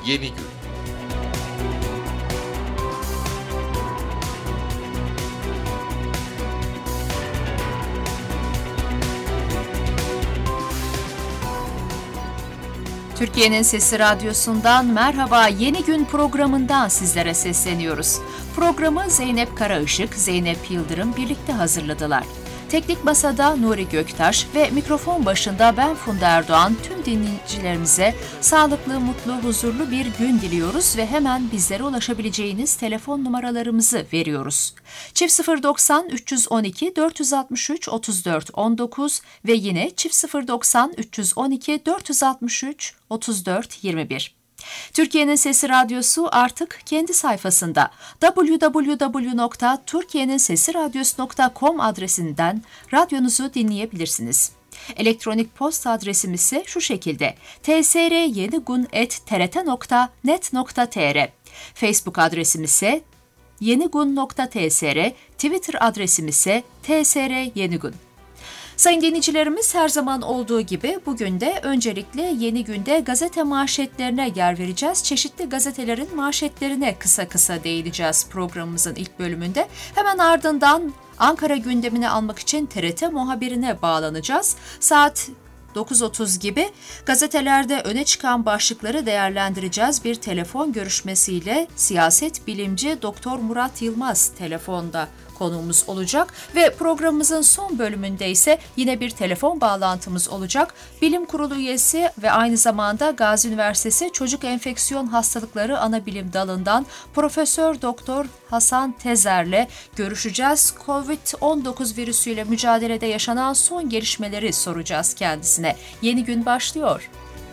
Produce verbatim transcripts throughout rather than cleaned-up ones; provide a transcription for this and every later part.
Yeni Gün. Türkiye'nin Sesi Radyosu'ndan merhaba, Yeni Gün programından sizlere sesleniyoruz. Programı Zeynep Karaışık, Zeynep Yıldırım birlikte hazırladılar. Teknik Masa'da Nuri Göktaş ve mikrofon başında ben Funda Erdoğan tüm dinleyicilerimize sağlıklı, mutlu, huzurlu bir gün diliyoruz ve hemen bizlere ulaşabileceğiniz telefon numaralarımızı veriyoruz. Çift sıfır doksan üç yüz on iki dört yüz altmış üç otuz dört on dokuz ve yine çift sıfır doksan üç yüz on iki dört yüz altmış üç otuz dört yirmi bir. Türkiye'nin Sesi Radyosu artık kendi sayfasında double-u double-u double-u nokta türkiyenin sesi radyosu nokta com adresinden radyonuzu dinleyebilirsiniz. Elektronik posta adresimiz ise şu şekilde t s r yenigun at t r t nokta net nokta t r. Facebook adresimiz ise yenigun nokta t s r, Twitter adresimiz ise t s r yenigun. Sayın dinleyicilerimiz, her zaman olduğu gibi bugün de öncelikle Yeni Günde gazete manşetlerine yer vereceğiz. Çeşitli gazetelerin manşetlerine kısa kısa değineceğiz programımızın ilk bölümünde. Hemen ardından Ankara gündemini almak için T R T muhabirine bağlanacağız. Saat dokuz otuz gibi gazetelerde öne çıkan başlıkları değerlendireceğiz. Bir telefon görüşmesiyle siyaset bilimci Doktor Murat Yılmaz telefonda konuğumuz olacak ve programımızın son bölümünde ise yine bir telefon bağlantımız olacak. Bilim Kurulu üyesi ve aynı zamanda Gazi Üniversitesi Çocuk Enfeksiyon Hastalıkları Anabilim Dalı'ndan Profesör Doktor Hasan Tezer'le görüşeceğiz. covid on dokuz virüsüyle mücadelede yaşanan son gelişmeleri soracağız kendisine. Yeni gün başlıyor.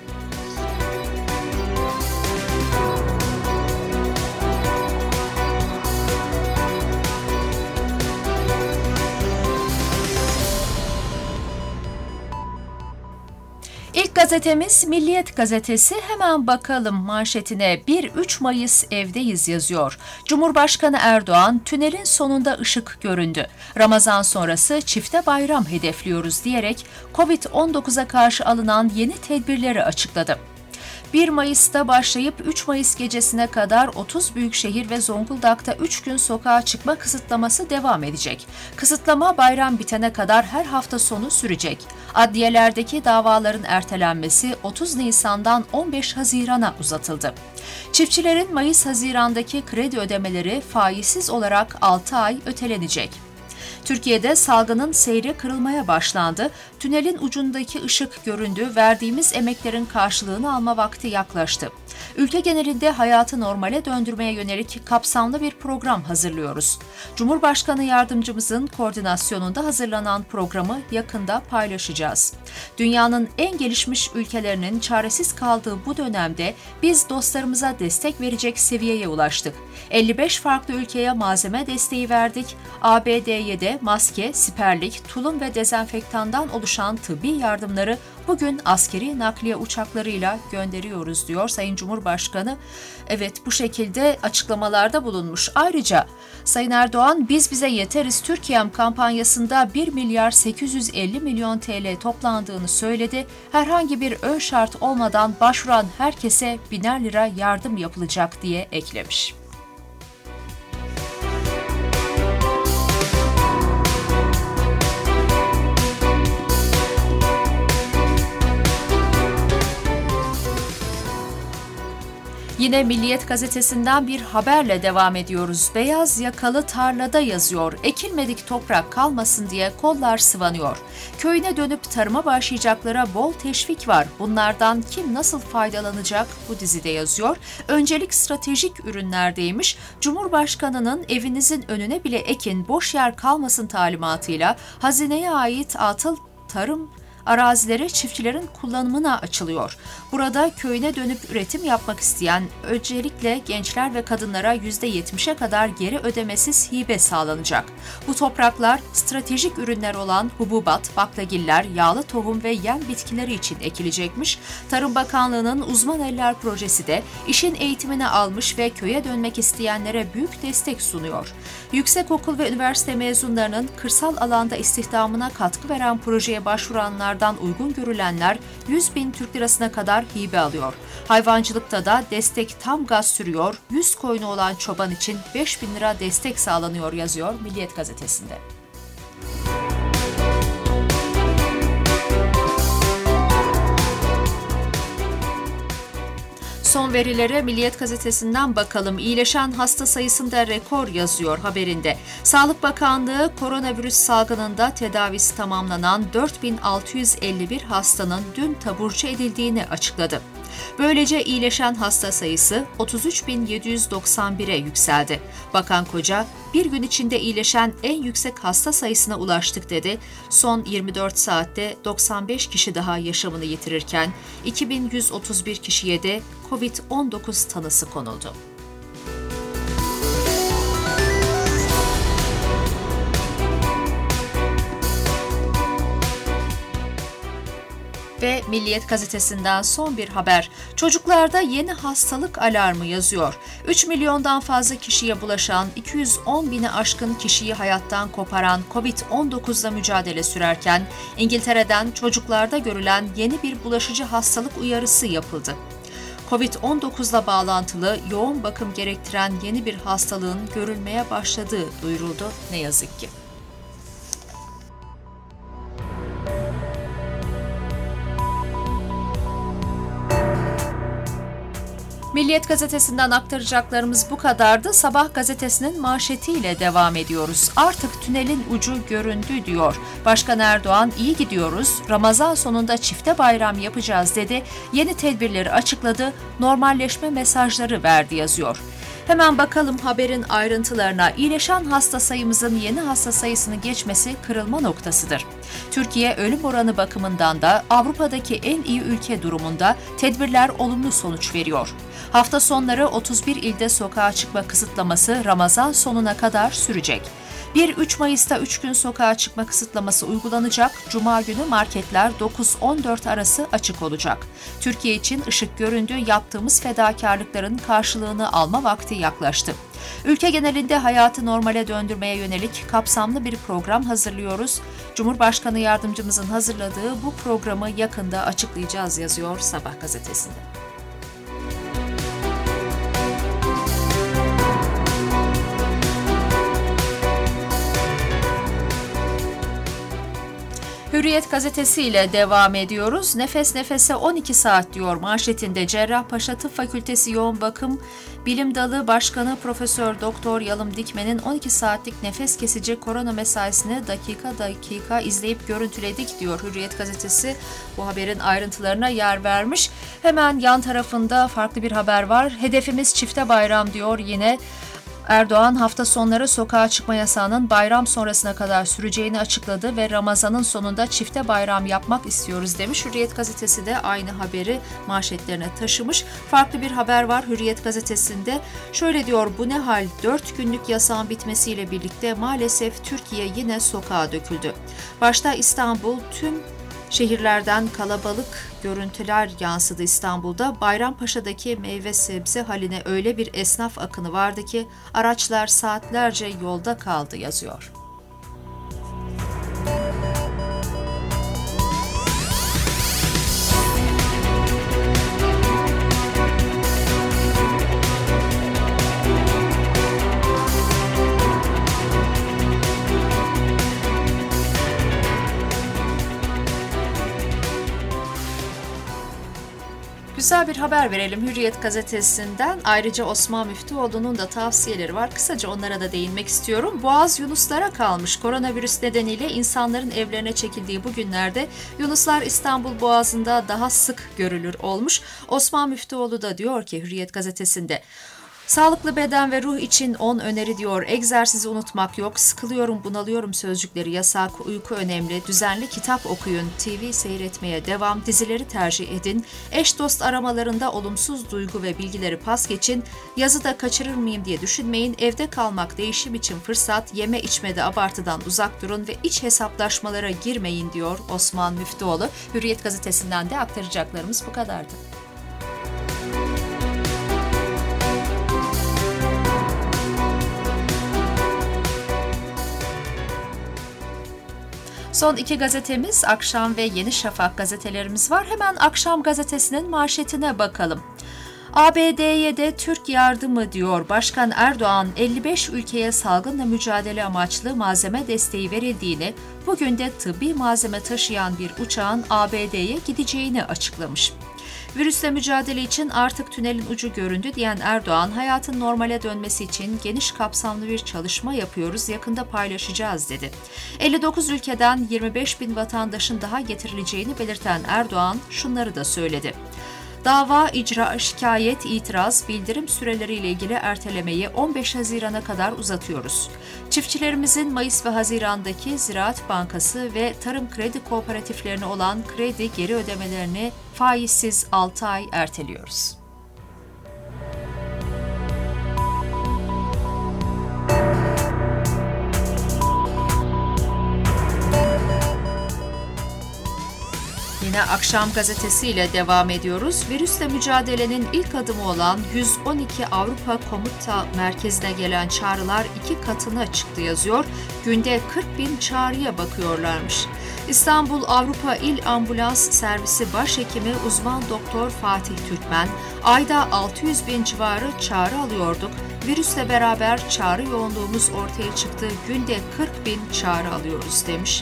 İlk gazetemiz Milliyet gazetesi. Hemen bakalım manşetine. bir üç Mayıs evdeyiz yazıyor. Cumhurbaşkanı Erdoğan, tünelin sonunda ışık göründü. Ramazan sonrası çifte bayram hedefliyoruz diyerek covid on dokuza karşı alınan yeni tedbirleri açıkladı. bir Mayıs'ta başlayıp üç Mayıs gecesine kadar otuz büyükşehir ve Zonguldak'ta üç gün sokağa çıkma kısıtlaması devam edecek. Kısıtlama bayram bitene kadar her hafta sonu sürecek. Adliyelerdeki davaların ertelenmesi otuz Nisan'dan on beş Haziran'a uzatıldı. Çiftçilerin Mayıs-Haziran'daki kredi ödemeleri faizsiz olarak altı ay ötelenecek. Türkiye'de salgının seyri kırılmaya başlandı. Tünelin ucundaki ışık göründü. Verdiğimiz emeklerin karşılığını alma vakti yaklaştı. Ülke genelinde hayatı normale döndürmeye yönelik kapsamlı bir program hazırlıyoruz. Cumhurbaşkanı yardımcımızın koordinasyonunda hazırlanan programı yakında paylaşacağız. Dünyanın en gelişmiş ülkelerinin çaresiz kaldığı bu dönemde biz dostlarımıza destek verecek seviyeye ulaştık. elli beş farklı ülkeye malzeme desteği verdik. A B D'ye de maske, siperlik, tulum ve dezenfektandan oluşan tıbbi yardımları bugün askeri nakliye uçaklarıyla gönderiyoruz diyor Sayın Cumhurbaşkanı. Evet, bu şekilde açıklamalarda bulunmuş. Ayrıca Sayın Erdoğan, biz bize yeteriz Türkiye'm kampanyasında bir milyar sekiz yüz elli milyon T L toplandığını söyledi. Herhangi bir ön şart olmadan başvuran herkese biner lira yardım yapılacak diye eklemiş. Yine Milliyet gazetesinden bir haberle devam ediyoruz. Beyaz yakalı tarlada yazıyor. Ekilmedik toprak kalmasın diye kollar sıvanıyor. Köyüne dönüp tarıma başlayacaklara bol teşvik var. Bunlardan kim nasıl faydalanacak bu dizide yazıyor. Öncelik stratejik ürünlerdeymiş. Cumhurbaşkanının evinizin önüne bile ekin, boş yer kalmasın talimatıyla hazineye ait atıl tarım arazileri çiftçilerin kullanımına açılıyor. Burada köyüne dönüp üretim yapmak isteyen öncelikle gençler ve kadınlara yüzde yetmişe kadar geri ödemesiz hibe sağlanacak. Bu topraklar stratejik ürünler olan hububat, baklagiller, yağlı tohum ve yem bitkileri için ekilecekmiş. Tarım Bakanlığı'nın Uzman Eller projesi de işin eğitimini almış ve köye dönmek isteyenlere büyük destek sunuyor. Yüksekokul ve üniversite mezunlarının kırsal alanda istihdamına katkı veren projeye başvuranlar hayvanlardan uygun görülenler yüz bin Türk lirasına kadar hibe alıyor. Hayvancılıkta da destek tam gaz sürüyor, yüz koyunu olan çoban için beş bin lira destek sağlanıyor yazıyor Milliyet gazetesinde. Son verilere Milliyet gazetesinden bakalım. İyileşen hasta sayısında rekor yazıyor haberinde. Sağlık Bakanlığı koronavirüs salgınında tedavisi tamamlanan dört bin altı yüz elli bir hastanın dün taburcu edildiğini açıkladı. Böylece iyileşen hasta sayısı otuz üç bin yedi yüz doksan bire yükseldi. Bakan Koca, bir gün içinde iyileşen en yüksek hasta sayısına ulaştık dedi. Son yirmi dört saatte doksan beş kişi daha yaşamını yitirirken iki bin yüz otuz bir kişiye de kovid on dokuz tanısı konuldu. Ve Milliyet gazetesinden son bir haber. Çocuklarda yeni hastalık alarmı yazıyor. üç milyondan fazla kişiye bulaşan, iki yüz on bini aşkın kişiyi hayattan koparan kovid on dokuzla mücadele sürerken İngiltere'den çocuklarda görülen yeni bir bulaşıcı hastalık uyarısı yapıldı. kovid on dokuzla bağlantılı yoğun bakım gerektiren yeni bir hastalığın görülmeye başladığı duyuruldu ne yazık ki. Milliyet gazetesinden aktaracaklarımız bu kadardı. Sabah gazetesinin manşetiyle devam ediyoruz. Artık tünelin ucu göründü diyor. Başkan Erdoğan iyi gidiyoruz, Ramazan sonunda çifte bayram yapacağız dedi. Yeni tedbirleri açıkladı, normalleşme mesajları verdi yazıyor. Hemen bakalım haberin ayrıntılarına. İyileşen hasta sayımızın yeni hasta sayısını geçmesi kırılma noktasıdır. Türkiye ölüm oranı bakımından da Avrupa'daki en iyi ülke durumunda, tedbirler olumlu sonuç veriyor. Hafta sonları otuz bir ilde sokağa çıkma kısıtlaması Ramazan sonuna kadar sürecek. bir üç Mayıs'ta üç gün sokağa çıkma kısıtlaması uygulanacak. Cuma günü marketler dokuz on dört arası açık olacak. Türkiye için ışık göründü, yaptığımız fedakarlıkların karşılığını alma vakti yaklaştı. Ülke genelinde hayatı normale döndürmeye yönelik kapsamlı bir program hazırlıyoruz. Cumhurbaşkanı Yardımcımızın hazırladığı bu programı yakında açıklayacağız yazıyor Sabah gazetesinde. Hürriyet gazetesiyle devam ediyoruz. Nefes nefese on iki saat diyor manşetinde. Cerrahpaşa Tıp Fakültesi Yoğun Bakım Bilim Dalı Başkanı Profesör Doktor Yalım Dikmen'in on iki saatlik nefes kesici korona mesaisini dakika dakika izleyip görüntüledik diyor Hürriyet gazetesi. Bu haberin ayrıntılarına yer vermiş. Hemen yan tarafında farklı bir haber var. Hedefimiz çifte bayram diyor yine. Erdoğan hafta sonları sokağa çıkma yasağının bayram sonrasına kadar süreceğini açıkladı ve Ramazan'ın sonunda çifte bayram yapmak istiyoruz demiş. Hürriyet gazetesi de aynı haberi manşetlerine taşımış. Farklı bir haber var Hürriyet gazetesinde. Şöyle diyor, bu ne hal? dört günlük yasağın bitmesiyle birlikte maalesef Türkiye yine sokağa döküldü. Başta İstanbul, tüm şehirlerden kalabalık görüntüler yansıdı İstanbul'da. Bayrampaşa'daki meyve sebze haline öyle bir esnaf akını vardı ki araçlar saatlerce yolda kaldı yazıyor. Güzel bir haber verelim Hürriyet gazetesinden. Ayrıca Osman Müftüoğlu'nun da tavsiyeleri var. Kısaca onlara da değinmek istiyorum. Boğaz yunuslara kalmış. Koronavirüs nedeniyle insanların evlerine çekildiği bu günlerde yunuslar İstanbul Boğazı'nda daha sık görülür olmuş. Osman Müftüoğlu da diyor ki Hürriyet gazetesinde, sağlıklı beden ve ruh için on öneri diyor. Egzersizi unutmak yok. Sıkılıyorum, bunalıyorum sözcükleri yasak. Uyku önemli. Düzenli kitap okuyun. T V seyretmeye devam. Dizileri tercih edin. Eş dost aramalarında olumsuz duygu ve bilgileri pas geçin. Yazı da kaçırır mıyım diye düşünmeyin. Evde kalmak değişim için fırsat. Yeme içmede abartıdan uzak durun ve iç hesaplaşmalara girmeyin diyor Osman Müftüoğlu. Hürriyet gazetesinden de aktaracaklarımız bu kadardı. Son iki gazetemiz Akşam ve Yeni Şafak gazetelerimiz var. Hemen Akşam gazetesinin manşetine bakalım. A B D'ye de Türk yardımı diyor. Başkan Erdoğan elli beş ülkeye salgınla mücadele amaçlı malzeme desteği verildiğini, bugün de tıbbi malzeme taşıyan bir uçağın A B D'ye gideceğini açıklamış. Virüsle mücadele için artık tünelin ucu göründü diyen Erdoğan, hayatın normale dönmesi için geniş kapsamlı bir çalışma yapıyoruz, yakında paylaşacağız dedi. elli dokuz ülkeden yirmi beş bin vatandaşın daha getirileceğini belirten Erdoğan şunları da söyledi. Dava, icra, şikayet, itiraz, bildirim süreleriyle ilgili ertelemeyi on beş Haziran'a kadar uzatıyoruz. Çiftçilerimizin Mayıs ve Haziran'daki Ziraat Bankası ve tarım kredi kooperatiflerine olan kredi geri ödemelerini faizsiz altı ay erteliyoruz. Yine Akşam gazetesiyle devam ediyoruz. Virüsle mücadelenin ilk adımı olan yüz on iki Avrupa Komuta Merkezi'ne gelen çağrılar iki katına çıktı yazıyor. Günde kırk bin çağrıya bakıyorlarmış. İstanbul Avrupa İl Ambulans Servisi Başhekimi Uzman Doktor Fatih Türkmen, ayda altı yüz bin civarı çağrı alıyorduk. Virüsle beraber çağrı yoğunluğumuz ortaya çıktı. Günde kırk bin çağrı alıyoruz demiş.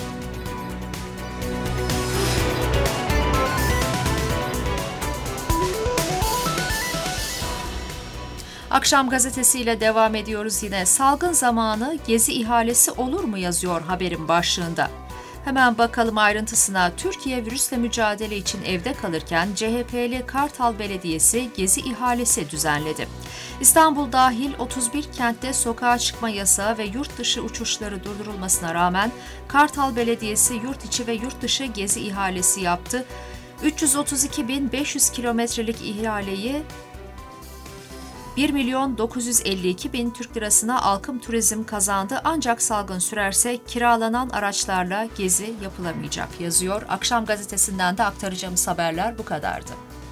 Akşam gazetesiyle devam ediyoruz yine. Salgın zamanı gezi ihalesi olur mu yazıyor haberin başlığında. Hemen bakalım ayrıntısına. Türkiye virüsle mücadele için evde kalırken C H P'li Kartal Belediyesi gezi ihalesi düzenledi. İstanbul dahil otuz bir kentte sokağa çıkma yasağı ve yurt dışı uçuşları durdurulmasına rağmen Kartal Belediyesi yurt içi ve yurt dışı gezi ihalesi yaptı. üç yüz otuz iki bin beş yüz kilometrelik ihaleyi bir milyon dokuz yüz elli iki bin Türk lirasına Alkım Turizm kazandı, ancak salgın sürerse kiralanan araçlarla gezi yapılamayacak yazıyor. Akşam gazetesinden de aktaracağımız haberler bu kadardı.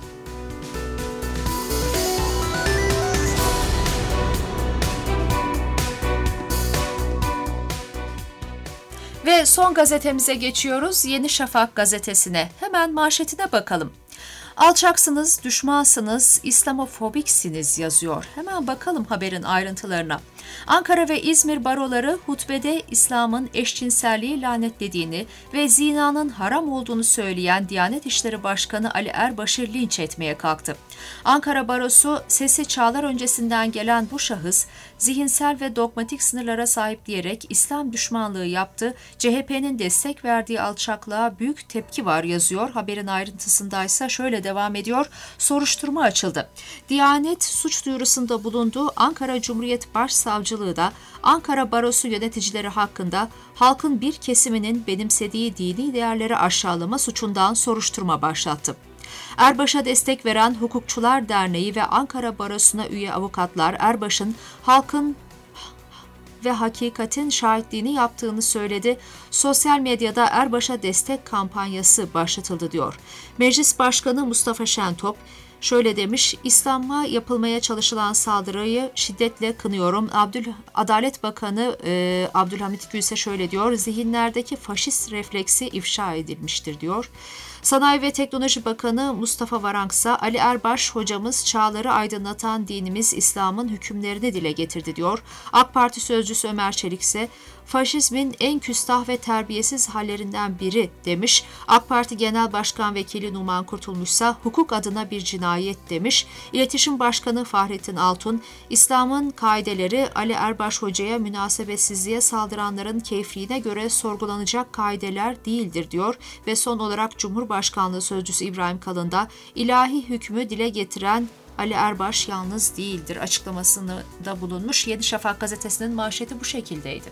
Ve son gazetemize geçiyoruz, Yeni Şafak gazetesine. Hemen manşetine bakalım. Alçaksınız, düşmansınız, İslamofobiksiniz yazıyor. Hemen bakalım haberin ayrıntılarına. Ankara ve İzmir baroları hutbede İslam'ın eşcinselliği lanetlediğini ve zinanın haram olduğunu söyleyen Diyanet İşleri Başkanı Ali Erbaş'ı linç etmeye kalktı. Ankara Barosu, sesi çağlar öncesinden gelen bu şahıs, zihinsel ve dogmatik sınırlara sahip diyerek İslam düşmanlığı yaptı, C H P'nin destek verdiği alçaklığa büyük tepki var yazıyor. Haberin ayrıntısındaysa şöyle devam ediyor. Soruşturma açıldı. Diyanet suç duyurusunda bulundu. Ankara Cumhuriyet Başsavcılığı da Ankara Barosu yöneticileri hakkında halkın bir kesiminin benimsediği dini değerleri aşağılama suçundan soruşturma başlattı. Erbaş'a destek veren Hukukçular Derneği ve Ankara Barosu'na üye avukatlar Erbaş'ın halkın ve hakikatin şahitliğini yaptığını söyledi. Sosyal medyada Erbaş'a destek kampanyası başlatıldı diyor. Meclis Başkanı Mustafa Şentop şöyle demiş: İslam'a yapılmaya çalışılan saldırıyı şiddetle kınıyorum. Abdül Adalet Bakanı e, Abdülhamit Gül ise şöyle diyor: zihinlerdeki faşist refleksi ifşa edilmiştir diyor. Sanayi ve Teknoloji Bakanı Mustafa Varanksa Ali Erbaş hocamız çağları aydınlatan dinimiz İslam'ın hükümlerini dile getirdi diyor. AK Parti sözcüsü Ömer Çelik ise faşizmin en küstah ve terbiyesiz hallerinden biri demiş. AK Parti Genel Başkan Vekili Numan Kurtulmuş ise hukuk adına bir cinayet demiş. İletişim Başkanı Fahrettin Altun, İslam'ın kaideleri Ali Erbaş hocaya münasebetsizliğe saldıranların keyfiliğine göre sorgulanacak kaideler değildir diyor ve son olarak Cumhurbaşkanlığı Sözcüsü İbrahim Kalın da ilahi hükmü dile getiren Ali Erbaş yalnız değildir açıklamasını da bulunmuş. Yeni Şafak gazetesinin manşeti bu şekildeydi.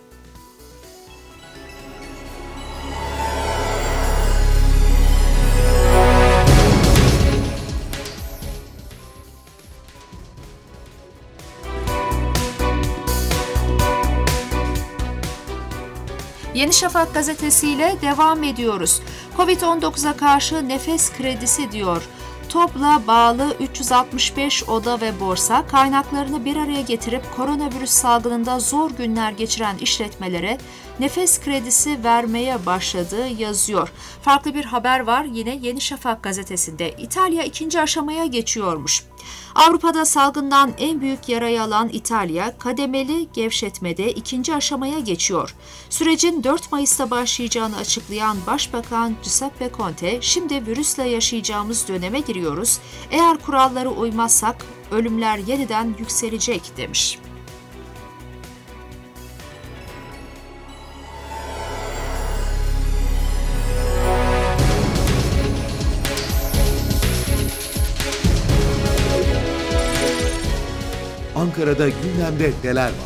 Yeni Şafak gazetesiyle devam ediyoruz. kovid on dokuza karşı nefes kredisi diyor. TOB'la bağlı üç yüz altmış beş oda ve borsa kaynaklarını bir araya getirip koronavirüs salgınında zor günler geçiren işletmelere nefes kredisi vermeye başladığı yazıyor. Farklı bir haber var yine Yeni Şafak gazetesinde. İtalya ikinci aşamaya geçiyormuş. Avrupa'da salgından en büyük yarayı alan İtalya, kademeli gevşetmede ikinci aşamaya geçiyor. Sürecin dört Mayıs'ta başlayacağını açıklayan Başbakan Giuseppe Conte, şimdi virüsle yaşayacağımız döneme giriyoruz. Eğer kurallara uymazsak ölümler yeniden yükselecek demiş. Ankara'da gündemde neler var?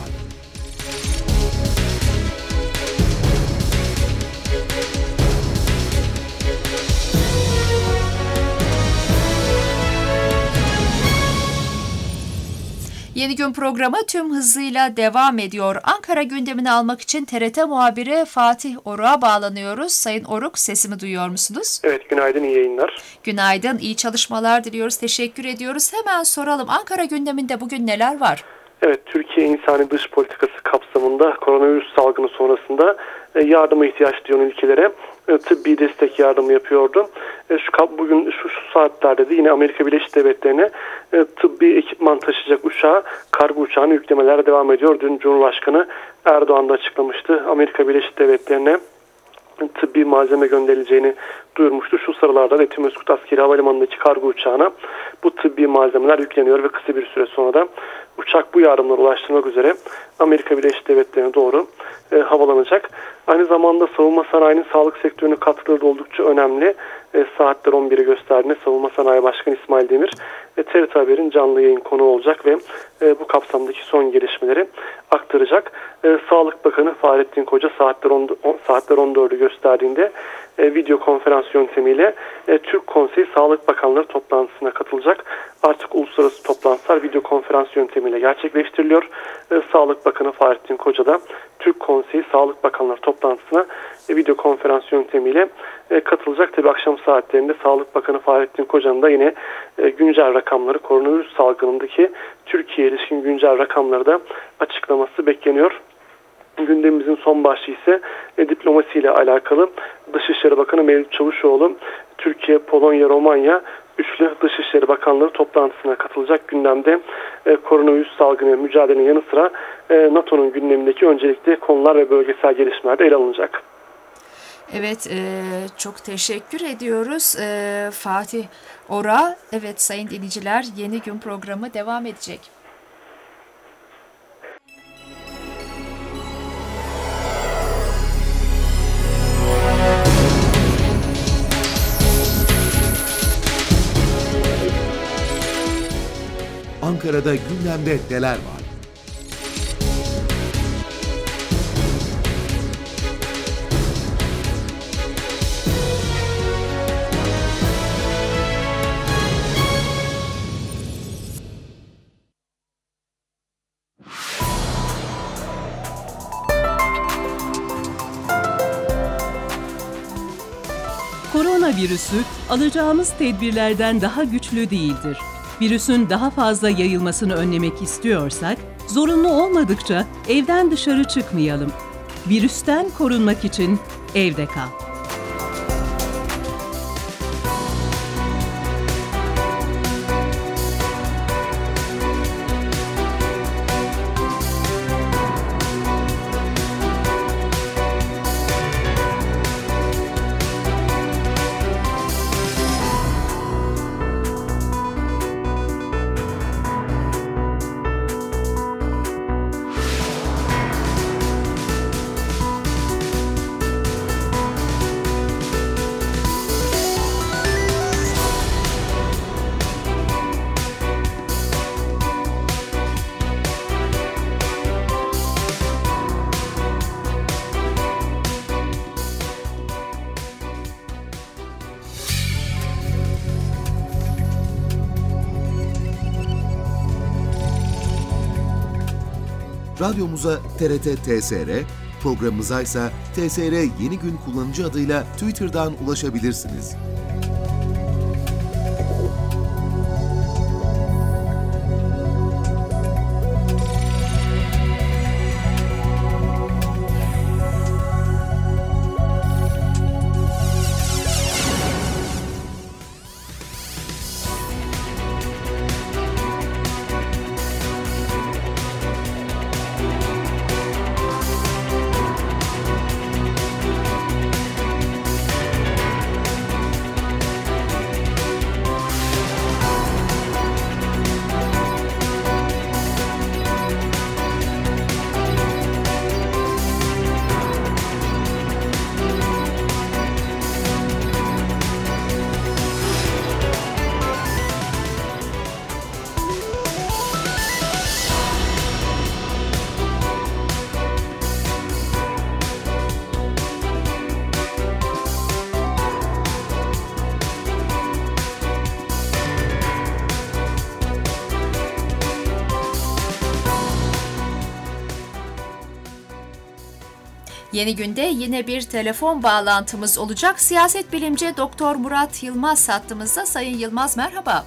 Yeni Gün programı tüm hızıyla devam ediyor. Ankara gündemini almak için T R T muhabiri Fatih Oruk'a bağlanıyoruz. Sayın Oruk, sesimi duyuyor musunuz? Evet, günaydın, iyi yayınlar. Günaydın, iyi çalışmalar diliyoruz, teşekkür ediyoruz. Hemen soralım, Ankara gündeminde bugün neler var? Evet, Türkiye insani dış politikası kapsamında koronavirüs salgını sonrasında yardıma ihtiyaç duyan ülkelere tıbbi destek yardımı yapıyordu. Şu bugün şu, şu saatlerde de yine Amerika Birleşik Devletleri'ne tıbbi ekipman taşıyacak uçağı, kargo uçağını yüklemeler devam ediyor. Dün Cumhurbaşkanı Erdoğan da açıklamıştı. Amerika Birleşik Devletleri'ne tıbbi malzeme gönderileceğini duyurmuştu. Şu sıralarda Etimesgut Askeri Havalimanı'ndaki kargo uçağına bu tıbbi malzemeler yükleniyor ve kısa bir süre sonra da uçak bu yardımları ulaştırmak üzere Amerika Birleşik Devletleri'ne doğru e, havalanacak. Aynı zamanda savunma sanayinin sağlık sektörüne katkıları da oldukça önemli. E, saatler on biri gösterdiğinde Savunma Sanayi Başkanı İsmail Demir e, T R T Haber'in canlı yayın konuğu olacak ve e, bu kapsamdaki son gelişmeleri aktaracak. E, Sağlık Bakanı Fahrettin Koca saatler on, saatler on dördü gösterdiğinde e, video konferans yöntemiyle e, Türk Konseyi Sağlık Bakanları toplantısına katılacak. Artık uluslararası toplantılar video konferans yöntemiyle gerçekleştiriliyor. E, Sağlık Bakanı Fahrettin Koca da Türk Konseyi Sağlık Bakanları toplantısına e, video konferans yöntemiyle e, katılacak. Tabii akşam saatlerinde Sağlık Bakanı Fahrettin Koca'nın da yine e, güncel rakamları, koronavirüs salgınındaki Türkiye'ye ilişkin güncel rakamları da açıklaması bekleniyor. Gündemimizin son başlığı ise e, diplomasiyle alakalı. Dışişleri Bakanı Mevlüt Çavuşoğlu, Türkiye, Polonya, Romanya üçlü Dışişleri Bakanları toplantısına katılacak. Gündemde e, koronavirüs salgını mücadelenin yanı sıra e, NATO'nun gündemindeki öncelikli konular ve bölgesel gelişmeler de ele alınacak. Evet, e, çok teşekkür ediyoruz e, Fatih Oruk'a. Evet sayın dinleyiciler, Yeni Gün programı devam edecek. Ankara'da gündemde neler var? Koronavirüsü alacağımız tedbirlerden daha güçlü değildir. Virüsün daha fazla yayılmasını önlemek istiyorsak, zorunlu olmadıkça evden dışarı çıkmayalım. Virüsten korunmak için evde kal. Radyomuza T R T T S R, programımıza ise T S R Yeni Gün kullanıcı adıyla Twitter'dan ulaşabilirsiniz. Yeni günde yine bir telefon bağlantımız olacak. Siyaset bilimci Doktor Murat Yılmaz hattımızda. Sayın Yılmaz merhaba.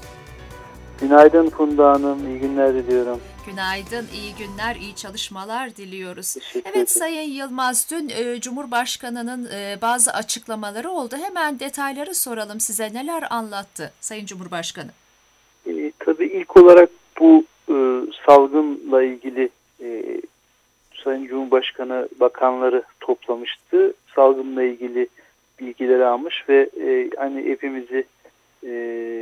Günaydın Funda Hanım, iyi günler diliyorum. Günaydın, iyi günler, iyi çalışmalar diliyoruz. Teşekkür Evet ederim. Sayın Yılmaz, dün e, Cumhurbaşkanı'nın e, bazı açıklamaları oldu. Hemen detayları soralım size. Neler anlattı Sayın Cumhurbaşkanı? E, tabii ilk olarak bu e, salgınla ilgili e, Sayın Cumhurbaşkanı bakanları toplamıştı. Salgınla ilgili bilgileri almış ve e, hani hepimizi e,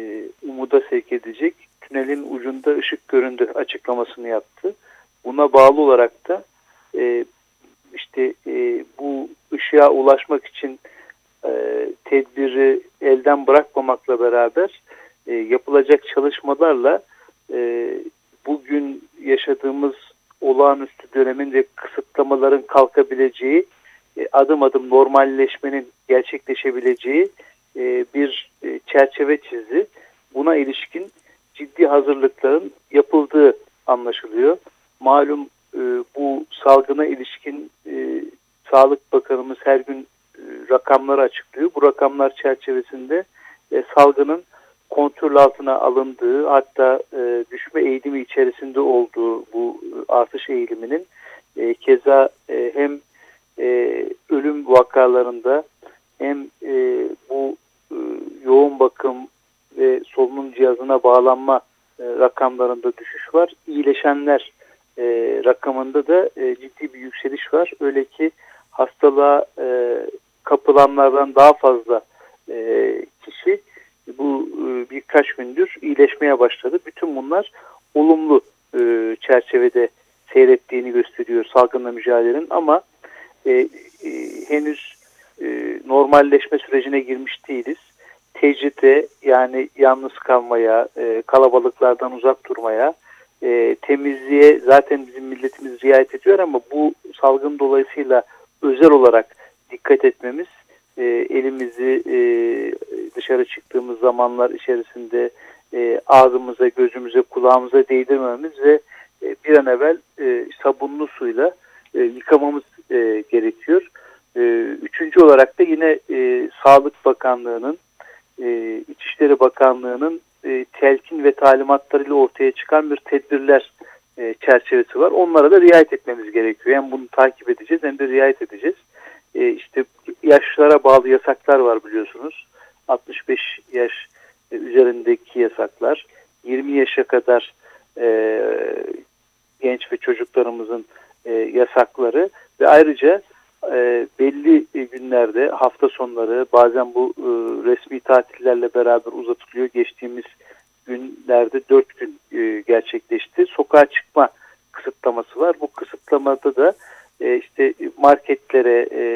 umuda sevk edecek, tünelin ucunda ışık göründü açıklamasını yaptı. Buna bağlı olarak da e, işte e, bu ışığa ulaşmak için e, tedbiri elden bırakmamakla beraber e, yapılacak çalışmalarla e, bugün yaşadığımız olağanüstü dönemin ve kısıtlamaların kalkabileceği, e, adım adım normalleşmenin gerçekleşebileceği e, bir e, çerçeve çizdi. Buna ilişkin ciddi hazırlıkların yapıldığı anlaşılıyor. Malum e, bu salgına ilişkin e, Sağlık Bakanımız her gün e, rakamları açıklıyor. Bu rakamlar çerçevesinde e, salgının kontrol altına alındığı, hatta e, düşme eğilimi içerisinde olduğu bu e, artış eğiliminin e, keza e, hem e, ölüm vakalarında hem e, bu e, yoğun bakım ve solunum cihazına bağlanma e, rakamlarında düşüş var. İyileşenler e, rakamında da e, ciddi bir yükseliş var. Öyle ki hastalığa e, kapılanlardan daha fazla e, kişi bu e, birkaç gündür iyileşmeye başladı. Bütün bunlar olumlu e, çerçevede seyrettiğini gösteriyor salgınla mücadelenin, ama e, e, henüz e, normalleşme sürecine girmiş değiliz. Tecride, yani yalnız kalmaya, e, kalabalıklardan uzak durmaya, e, temizliğe zaten bizim milletimiz riayet ediyor, ama bu salgın dolayısıyla özel olarak dikkat etmemiz, e, elimizi e, dışarı çıktığımız zamanlar içerisinde e, ağzımıza, gözümüze, kulağımıza değdirmemiz ve e, bir an evvel e, sabunlu suyla e, yıkamamız e, gerekiyor. E, üçüncü olarak da yine e, Sağlık Bakanlığı'nın, e, İçişleri Bakanlığı'nın e, telkin ve talimatlarıyla ortaya çıkan bir tedbirler e, çerçevesi var. Onlara da riayet etmemiz gerekiyor. Hem bunu takip edeceğiz hem de riayet edeceğiz. E, işte yaşlara bağlı yasaklar var biliyorsunuz. altmış beş yaş üzerindeki yasaklar, yirmi yaşa kadar e, genç ve çocuklarımızın e, yasakları ve ayrıca e, belli günlerde, hafta sonları, bazen bu e, resmi tatillerle beraber uzatılıyor. Geçtiğimiz günlerde dört gün e, gerçekleşti. Sokağa çıkma kısıtlaması var. Bu kısıtlamada da e, işte marketlere, e,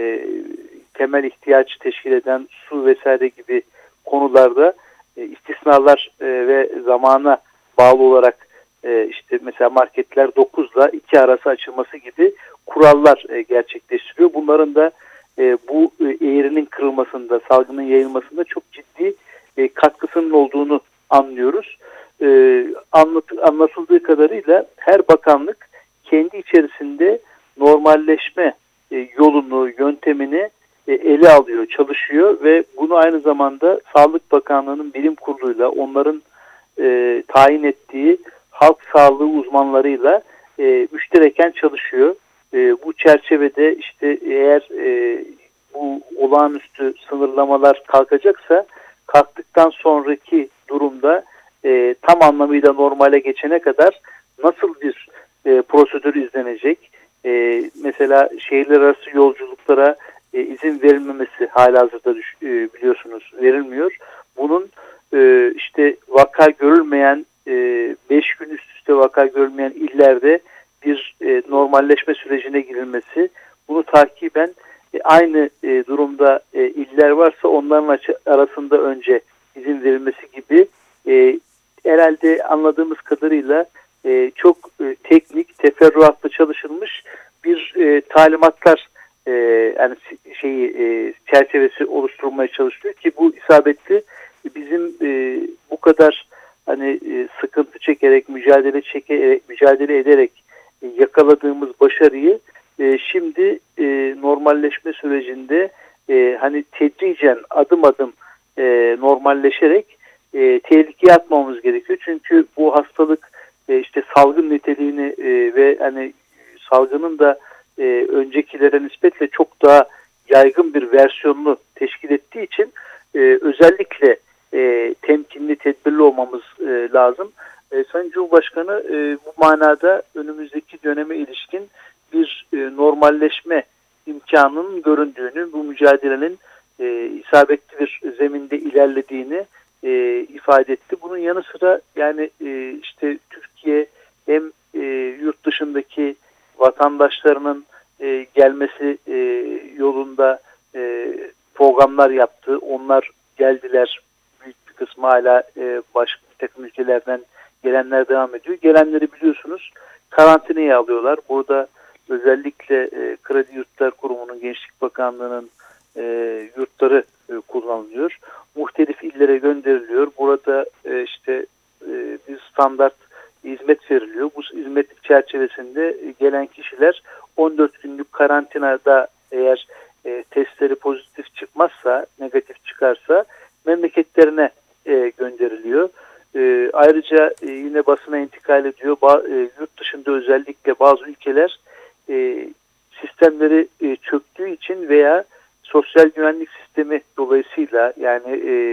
temel ihtiyaç teşkil eden su vesaire gibi konularda e, istisnalar e, ve zamana bağlı olarak e, işte mesela marketler dokuzla iki arası açılması gibi kurallar e, gerçekleştiriyor. Bunların da e, bu e, eğrinin kırılmasında, salgının yayılmasında çok ciddi e, katkısının olduğunu anlıyoruz. E, anlat, anlatıldığı kadarıyla her bakanlık kendi içerisinde normalleşme e, yolunu, yöntemini e, ele alıyor, çalışıyor ve bunu aynı zamanda Sağlık Bakanlığı'nın bilim kuruluyla, onların e, tayin ettiği halk sağlığı uzmanlarıyla e, müştereken çalışıyor. E, bu çerçevede işte eğer e, bu olağanüstü sınırlamalar kalkacaksa, kalktıktan sonraki durumda e, tam anlamıyla normale geçene kadar nasıl bir e, prosedür izlenecek? E, mesela şehirler arası yolculuklara e, izin verilmemesi halihazırda e, biliyorsunuz verilmiyor. Bunun e, işte vaka görülmeyen, beş gün üst üste vaka görülmeyen illerde bir e, normalleşme sürecine girilmesi, bunu takiben e, aynı e, durumda e, iller varsa onların arasında önce izin verilmesi gibi e, herhalde anladığımız kadarıyla e, çok e, teknik, teferruatlı çalışılmış bir e, talimatlar e, yani şeyi e, çerçevesi oluşturulmaya çalışılıyor ki bu isabetli bizim e, bu kadar hani e, sıkıntı çekerek, mücadele çekerek, mücadele ederek e, yakaladığımız başarıyı e, şimdi e, normalleşme sürecinde e, hani tedricen adım adım e, normalleşerek e, tehlikeye atmamamız gerekiyor. Çünkü bu hastalık e, işte salgın niteliğini e, ve hani salgının da e, öncekilere nispetle çok daha yaygın bir versiyonunu teşkil ettiği için e, özellikle e, temkinli, tedbirli olmamız e, lazım. E, Sayın Cumhurbaşkanı e, bu manada önümüzdeki döneme ilişkin bir e, normalleşme imkanının göründüğünü, bu mücadelenin e, isabetli bir zeminde ilerlediğini e, ifade etti. Bunun yanı sıra yani e, işte Türkiye hem e, yurt dışındaki vatandaşlarının e, gelmesi e, yolunda e, programlar yaptı. Onlar geldiler. Büyük bir kısmı hala e, başka bir takım ülkelerden gelenler devam ediyor. Gelenleri biliyorsunuz karantinaya alıyorlar. Burada özellikle e, Kredi Yurtlar Kurumu'nun, Gençlik Bakanlığı'nın e, yurtları e, kullanılıyor. Muhtelif illere gönderiliyor. Burada e, işte e, bir standart hizmet veriliyor. Bu hizmet çerçevesinde gelen kişiler on dört günlük karantinada eğer e, testleri pozitif çıkmazsa, negatif çıkarsa memleketlerine e, gönderiliyor. E, ayrıca e, yine basına intikal ediyor. Ba, e, yurt dışında özellikle bazı ülkeler e, sistemleri e, çöktüğü için veya sosyal güvenlik sistemi dolayısıyla yani e,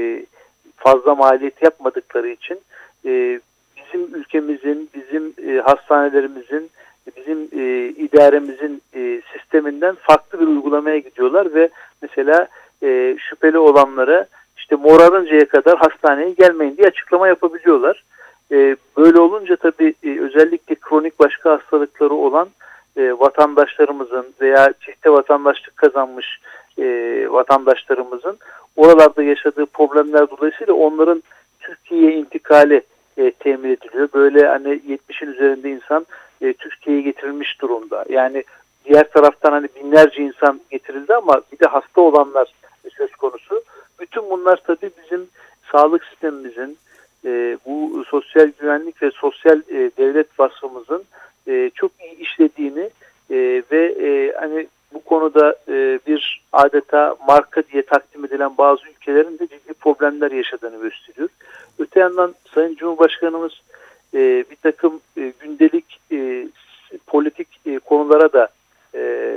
fazla maliyet yapmadıkları için e, bizim ülkemizin, bizim e, hastanelerimizin, bizim e, idaremizin e, sisteminden farklı bir uygulamaya gidiyorlar ve mesela e, şüpheli olanlara işte morarıncaya kadar hastaneye gelmeyin diye açıklama yapabiliyorlar. E, böyle olunca tabii e, özellikle kronik başka hastalıkları olan e, vatandaşlarımızın veya çifte vatandaşlık kazanmış e, vatandaşlarımızın oralarda yaşadığı problemler dolayısıyla onların Türkiye'ye intikali e, temin ediliyor. Böyle hani yetmişin üzerinde insan e, Türkiye'ye getirilmiş durumda. Yani diğer taraftan hani binlerce insan getirildi ama bir de hasta olanlar söz konusu. Bütün bunlar tabii bizim sağlık sistemimizin, e, bu sosyal güvenlik ve sosyal e, devlet vasfımızın e, çok iyi işlediğini e, ve e, hani bu konuda e, bir adeta marka diye takdim edilen bazı ülkelerin de ciddi problemler yaşadığını gösteriyor. Öte yandan Sayın Cumhurbaşkanımız e, bir takım e, gündelik e, politik e, konulara da e,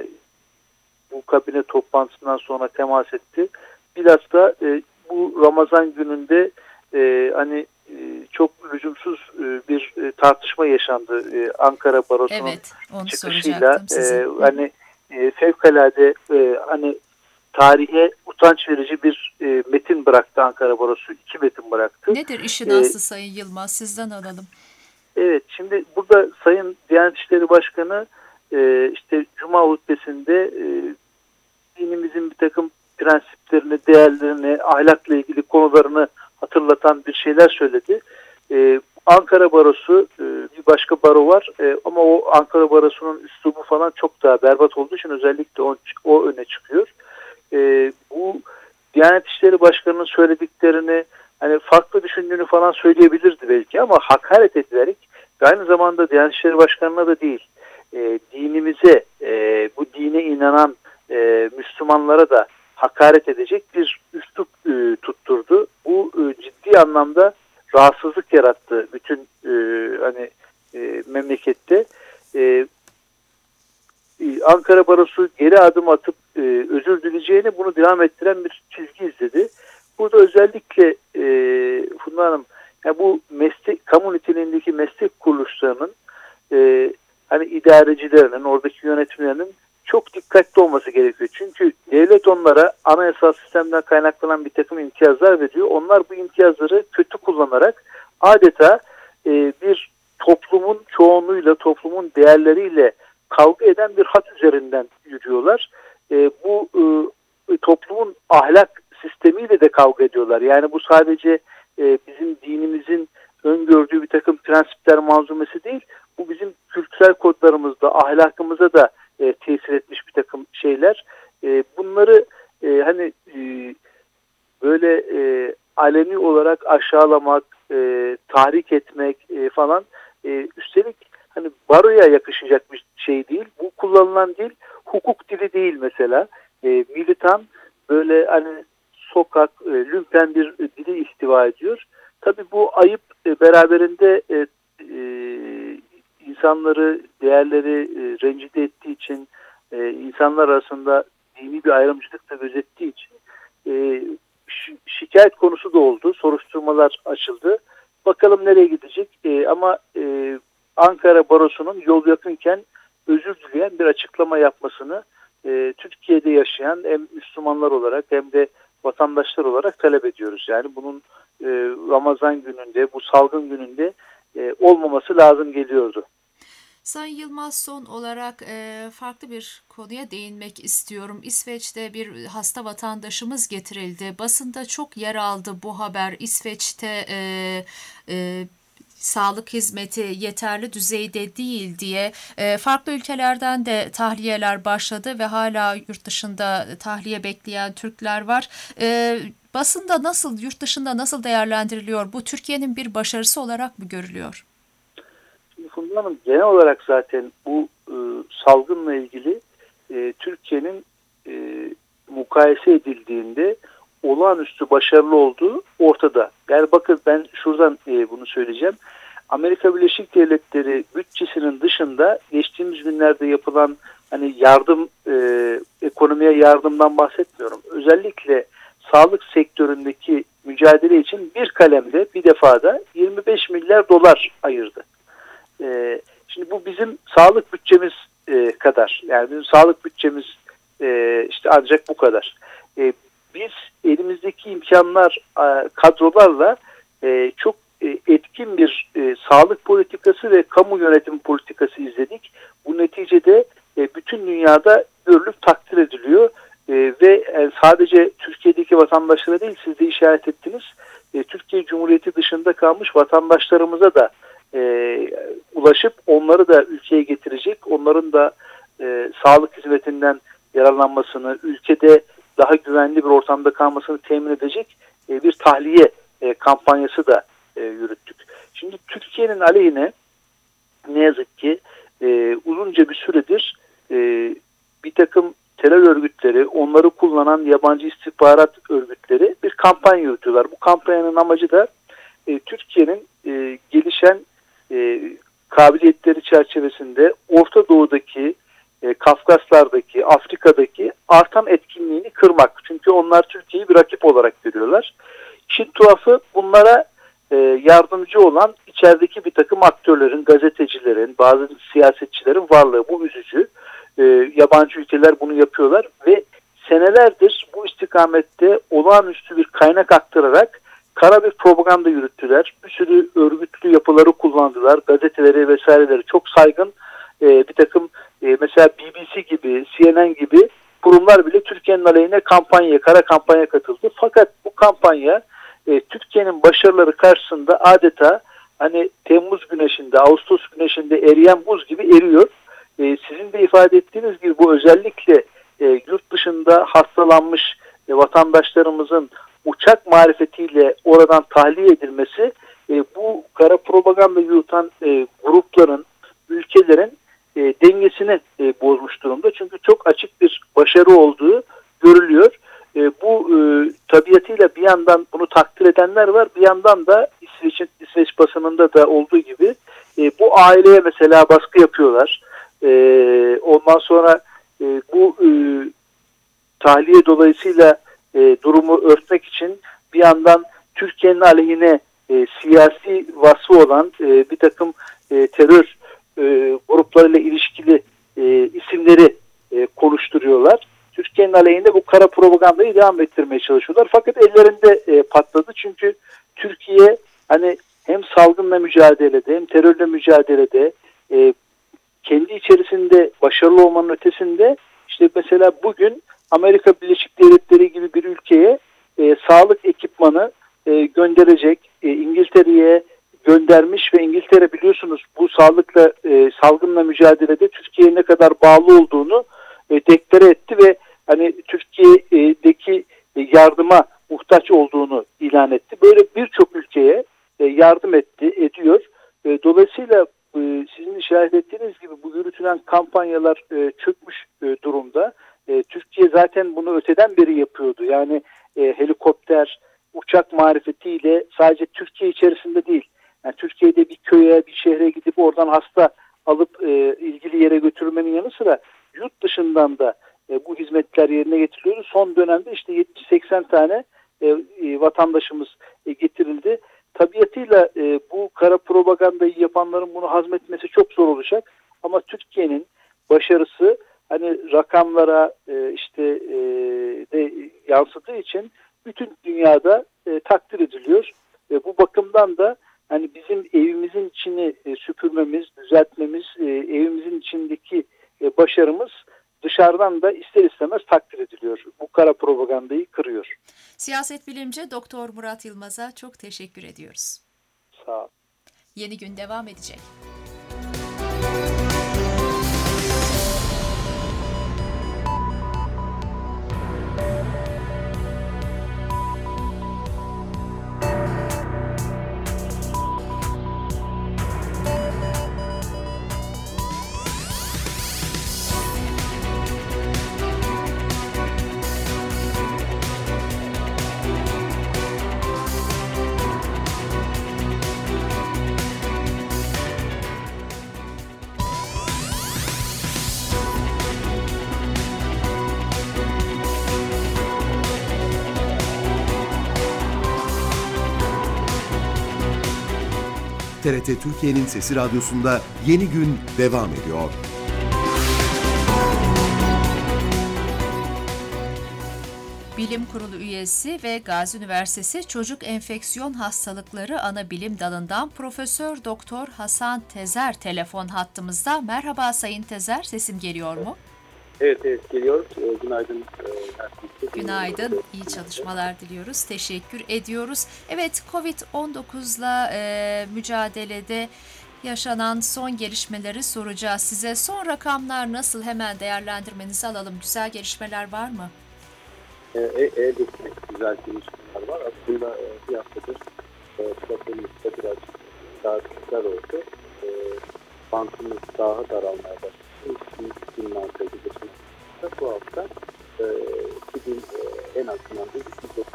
bu kabine toplantısından sonra temas etti. Bilhassa e, bu Ramazan gününde e, hani e, çok lüzumsuz e, bir e, tartışma yaşandı e, Ankara Barosu'nun evet, onu çıkışıyla. E, hani e, fevkalade e, hani tarihe utanç verici bir e, metin bıraktı Ankara Barosu. İki metin bıraktı. Nedir işin e, aslı Sayın Yılmaz? Sizden alalım. Evet, şimdi burada Sayın Diyanet İşleri Başkanı e, işte Cuma hutbesinde e, dinimizin bir takım prensiplerini, değerlerini, ahlakla ilgili konularını hatırlatan bir şeyler söyledi. Ee, Ankara Barosu e, bir başka baro var e, ama o Ankara Barosu'nun üslubu falan çok daha berbat olduğu için özellikle o, o öne çıkıyor. E, bu Diyanet İşleri Başkanı'nın söylediklerini hani farklı düşündüğünü falan söyleyebilirdi belki ama hakaret ederek ve aynı zamanda Diyanet İşleri Başkanı'na da değil e, dinimize, e, bu dine inanan e, Müslümanlara da hakaret edecek bir üslup e, tutturdu. Bu e, ciddi anlamda rahatsızlık yarattı bütün e, hani e, memlekette. E, e, Ankara Barosu geri adım atıp e, özür dileyeceğini bunu devam ettiren bir çizgi izledi. Burada özellikle e, Funda Hanım yani bu meslek kamu niteliğindeki meslek kuruluşlarının e, hani idarecilerinin, oradaki yönetimlerinin çok dikkatli olması gerekiyor. Çünkü devlet onlara anayasal sistemden kaynaklanan bir takım imtiyazlar veriyor. Onlar bu imtiyazları kötü kullanarak adeta e, bir toplumun çoğunluğuyla, toplumun değerleriyle kavga eden bir hat üzerinden yürüyorlar. E, bu e, toplumun ahlak sistemiyle de kavga ediyorlar. Yani bu sadece e, bizim dinimizin öngördüğü bir takım prensipler manzumesi değil. Bu bizim kültürel kodlarımızda, ahlakımıza da E, tesir etmiş bir takım şeyler. E, bunları e, hani e, böyle e, aleni olarak aşağılamak, e, tahrik etmek e, falan e, üstelik hani baroya yakışacak bir şey değil. Bu kullanılan dil hukuk dili değil mesela. E, militan böyle hani sokak, e, lümpen bir e, dili ihtiva ediyor. Tabii bu ayıp e, beraberinde e, e, insanları, değerleri e, rencide ettiği için, e, insanlar arasında dini bir ayrımcılık da gözettiği için e, şikayet konusu da oldu. Soruşturmalar açıldı. Bakalım nereye gidecek. E, ama e, Ankara Barosu'nun yol yakınken özür dileyen bir açıklama yapmasını e, Türkiye'de yaşayan hem Müslümanlar olarak hem de vatandaşlar olarak talep ediyoruz. Yani bunun e, Ramazan gününde, bu salgın gününde e, olmaması lazım geliyordu. Sayın Yılmaz, son olarak e, farklı bir konuya değinmek istiyorum. İsveç'te bir hasta vatandaşımız getirildi. Basında çok yer aldı bu haber. İsveç'te e, e, sağlık hizmeti yeterli düzeyde değil diye e, farklı ülkelerden de tahliyeler başladı ve hala yurt dışında tahliye bekleyen Türkler var. E, basında nasıl, yurt dışında nasıl değerlendiriliyor? Bu Türkiye'nin bir başarısı olarak mı görülüyor? Funda Hanım, genel olarak zaten bu e, salgınla ilgili e, Türkiye'nin e, mukayese edildiğinde olağanüstü başarılı olduğu ortada. Yani bakın, ben şuradan e, bunu söyleyeceğim. Amerika Birleşik Devletleri bütçesinin dışında geçtiğimiz günlerde yapılan hani yardım, e, ekonomiye yardımdan bahsetmiyorum. Özellikle sağlık sektöründeki mücadele için bir kalemde bir defada yirmi beş milyar dolar ayırdı. E, şimdi bu bizim sağlık bütçemiz e, kadar. Yani bizim sağlık bütçemiz e, işte ancak bu kadar. E, biz elimizdeki imkanlar, e, kadrolarla e, çok e, etkin bir e, sağlık politikası ve kamu yönetim politikası izledik. Bu neticede e, bütün dünyada görülüp takdir ediliyor. E, ve e, sadece Türkiye'deki vatandaşlara değil, siz de işaret ettiniz, e, Türkiye Cumhuriyeti dışında kalmış vatandaşlarımıza da e, ulaşıp onları da ülkeye getirecek, onların da e, sağlık hizmetinden yararlanmasını, ülkede daha güvenli bir ortamda kalmasını temin edecek e, bir tahliye e, kampanyası da e, yürüttük. Şimdi Türkiye'nin aleyhine ne yazık ki e, uzunca bir süredir e, bir takım terör örgütleri, onları kullanan yabancı istihbarat örgütleri bir kampanya yürütüyorlar. Bu kampanyanın amacı da e, Türkiye'nin e, gelişen e, kabiliyetleri çerçevesinde Orta Doğu'daki, e, Kafkaslar'daki, Afrika'daki artan etkinliğini kırmak. Çünkü onlar Türkiye'yi bir rakip olarak görüyorlar. İşin tuhafı, bunlara e, yardımcı olan içerideki bir takım aktörlerin, gazetecilerin, bazı siyasetçilerin varlığı. Bu üzücü. E, yabancı ülkeler bunu yapıyorlar ve senelerdir bu istikamette olağanüstü bir kaynak aktararak kara bir propaganda yürüttüler. Bir sürü örgütlü yapıları kullandılar. Gazeteleri vesaireleri çok saygın. E, bir takım e, mesela B B C gibi, C N N gibi kurumlar bile Türkiye'nin aleyhine kampanya, kara kampanya katıldı. Fakat bu kampanya e, Türkiye'nin başarıları karşısında adeta hani Temmuz güneşinde, Ağustos güneşinde eriyen buz gibi eriyor. E, sizin de ifade ettiğiniz gibi bu özellikle e, yurt dışında hastalanmış e, vatandaşlarımızın uçak marifetiyle oradan tahliye edilmesi e, bu kara propaganda yürüten e, grupların, ülkelerin e, dengesini e, bozmuş durumda. Çünkü çok açık bir başarı olduğu görülüyor. E, bu e, tabiatıyla bir yandan bunu takdir edenler var, bir yandan da İsveç, İsveç basınında da olduğu gibi e, bu aileye mesela baskı yapıyorlar. E, ondan sonra e, bu e, tahliye dolayısıyla e, durumu örtmek için bir yandan Türkiye'nin aleyhine e, siyasi vasfı olan e, bir takım e, terör e, gruplarıyla ilişkili e, isimleri e, konuşturuyorlar. Türkiye'nin aleyhinde bu kara propagandayı devam ettirmeye çalışıyorlar. Fakat ellerinde e, patladı. Çünkü Türkiye hani hem salgınla mücadelede hem terörle mücadelede e, kendi içerisinde başarılı olmanın ötesinde işte mesela bugün Amerika Birleşik Devletleri gibi bir ülkeye e, sağlık ekipmanı e, gönderecek, e, İngiltere'ye göndermiş ve İngiltere biliyorsunuz bu sağlıkla e, salgınla mücadelede Türkiye'ye ne kadar bağlı olduğunu e, deklare etti ve hani Türkiye'deki e, yardıma muhtaç olduğunu ilan etti. Böyle birçok ülkeye e, yardım etti, ediyor. E, dolayısıyla e, e, sizin işaret ettiğiniz gibi bu yürütülen kampanyalar e, çökmüş e, durumda. E, Türkiye zaten bunu öteden beri yapıyordu. Yani e, helikopter, uçak marifetiyle sadece Türkiye içerisinde değil. Yani Türkiye'de bir köye, bir şehre gidip oradan hasta alıp e, ilgili yere götürmenin yanı sıra yurt dışından da e, bu hizmetler yerine getiriliyordu. Son dönemde işte yetmiş seksen tane e, e, vatandaşımız e, getirildi. Tabiatıyla e, bu kara propagandayı yapanların bunu hazmetmesi çok zor olacak. Ama Türkiye'nin başarısı hani rakamlara e, işte e, de yansıdığı için bütün dünyada e, takdir ediliyor. E, bu bakımdan da hani bizim evimizin içini e, süpürmemiz, düzeltmemiz, e, evimizin içindeki e, başarımız dışarıdan da ister istemez takdir ediliyor. Bu kara propagandayı kırıyor. Siyaset bilimci Doktor Murat Yılmaz'a çok teşekkür ediyoruz. Sağ ol. Yeni gün devam edecek. T R T Türkiye'nin Sesi Radyosu'nda Yeni Gün devam ediyor. Bilim Kurulu üyesi ve Gazi Üniversitesi Çocuk Enfeksiyon Hastalıkları Anabilim Dalı'ndan Profesör Doktor Hasan Tezer telefon hattımızda. Merhaba Sayın Tezer, sesim geliyor mu? Evet, evet geliyor. Günaydın. Günaydın, iyi çalışmalar diliyoruz. Teşekkür ediyoruz. Evet, kovid on dokuzla e, mücadelede yaşanan son gelişmeleri soracağız size. Son rakamlar nasıl? Hemen değerlendirmenizi alalım. Güzel gelişmeler var mı? Elbette e, güzel gelişmeler var. Aslında e, bir haftadır platformumuzda biraz daha güzel oldu. E, Bantımız daha daralmaya başladı. iki bin altı bu hafta e, iki bin e, en azından da iki bin.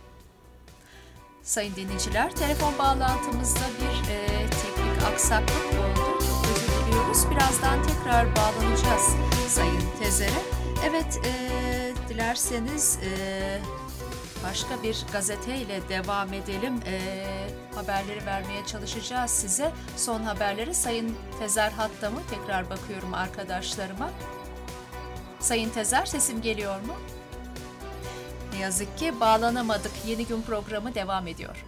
Sayın dinleyiciler, telefon bağlantımızda bir e, teknik aksaklık oldu. Çok özür diliyoruz. Birazdan tekrar bağlanacağız Sayın Tezer'e. Evet, e, dilerseniz e, başka bir gazeteyle devam edelim. E, haberleri vermeye çalışacağız size. Son haberleri Sayın Tezer hatta mı? Tekrar bakıyorum arkadaşlarıma. Sayın Tezer, sesim geliyor mu? Ne yazık ki bağlanamadık. Yeni Gün programı devam ediyor.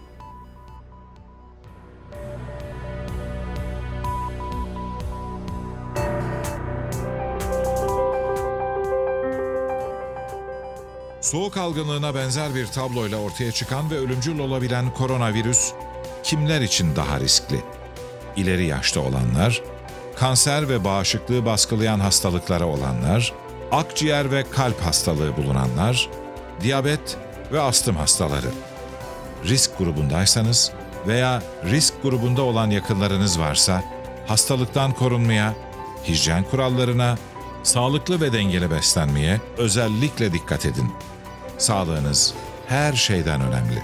Soğuk algınlığına benzer bir tabloyla ortaya çıkan ve ölümcül olabilen koronavirüs kimler için daha riskli? İleri yaşta olanlar, kanser ve bağışıklığı baskılayan hastalıklara olanlar, akciğer ve kalp hastalığı bulunanlar, diyabet ve astım hastaları. Risk grubundaysanız veya risk grubunda olan yakınlarınız varsa, hastalıktan korunmaya, hijyen kurallarına, sağlıklı ve dengeli beslenmeye özellikle dikkat edin. Sağlığınız her şeyden önemli.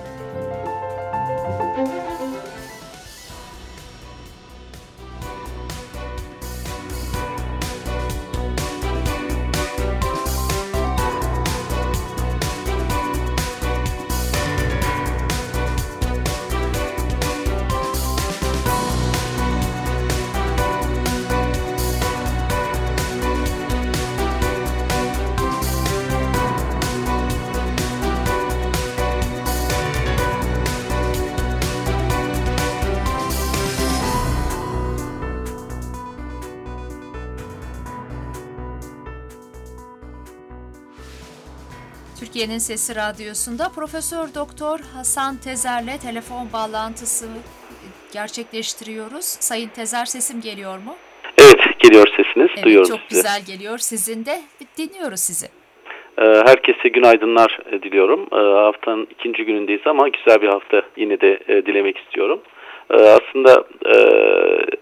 Türkiye'nin Sesi Radyosu'nda Profesör Doktor Hasan Tezer'le telefon bağlantısı gerçekleştiriyoruz. Sayın Tezer, sesim geliyor mu? Evet, geliyor sesiniz. Evet, duyuyoruz çok sizi. güzel geliyor. Sizin de dinliyoruz sizi. Herkese günaydınlar diliyorum. Haftanın ikinci günündeyiz ama güzel bir hafta yine de dilemek istiyorum. Aslında